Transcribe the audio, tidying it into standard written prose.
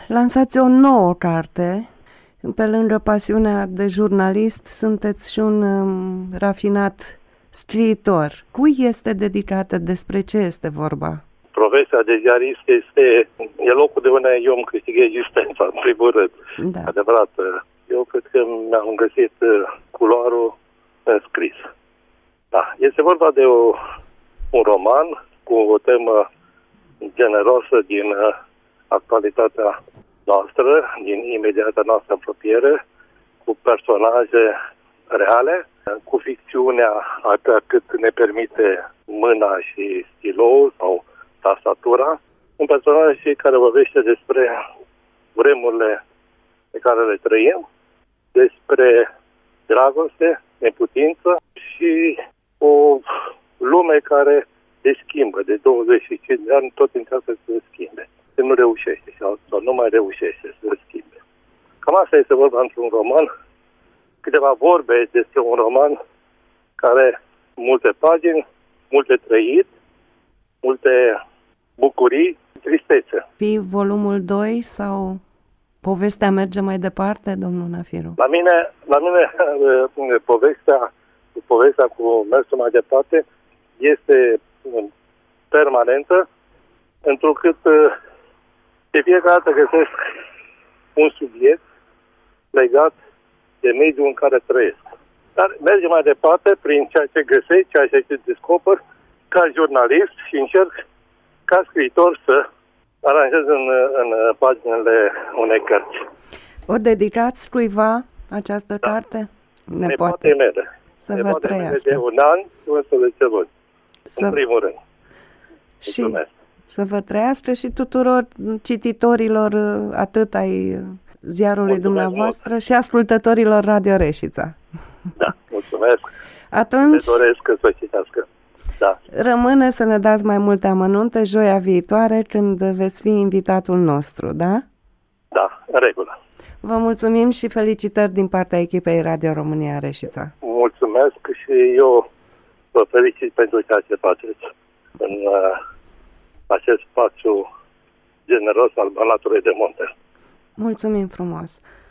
lansați o nouă carte. Pe lângă pasiunea de jurnalist, sunteți și un rafinat scriitor. Cui este dedicată? Despre ce este vorba? Profesia de ziarist e locul de unde eu îmi câștig existența, în primul rând. Da. Adevărat, eu cred că mi-am găsit culoarul în scris. Da, este vorba de un roman cu o temă generosă din actualitatea noastră, din imediata noastră apropiere, cu personaje reale, cu ficțiunea atât cât ne permite mâna și stilou sau tastatura, un personaj care vorbește despre vremurile pe care le trăim, despre dragoste, neputință și o lume care se schimbă de 25 de ani, tot încearcă să se schimbe. Se nu reușește sau nu mai reușește să se schimbe. Cam asta este vorba într-un roman. Câteva vorbe despre un roman care multe pagini, multe trăit, multe bucurii, tristețe. Fi volumul 2 sau povestea merge mai departe, domnul Nafiru? La mine povestea cu mersul mai departe este permanentă, întrucât de fiecare dată găsesc un subiect legat de mediul în care trăiesc. Dar merge mai departe prin ceea ce găsesc, ceea ce descoper ca jurnalist și încerc ca scriitor să aranjez în paginile unei cărți. O dedicați cuiva această carte? Nepoatei mele. Să vă trăiască. De 1 an și 11 luni. În primul rând. Și să vă trăiască și tuturor cititorilor atât ai ziarului dumneavoastră și ascultătorilor Radio Reșița. Da, mulțumesc. Atunci le doresc să citească. Da. Rămâne să ne dați mai multe amănunte joia viitoare când veți fi invitatul nostru, da? Da, în regulă. Vă mulțumim și felicitări din partea echipei Radio România Reșița. Mulțumesc și eu vă felicit pentru ceea ce faceți în acest spațiu generos al Banatului de Munte. Mulțumim frumos!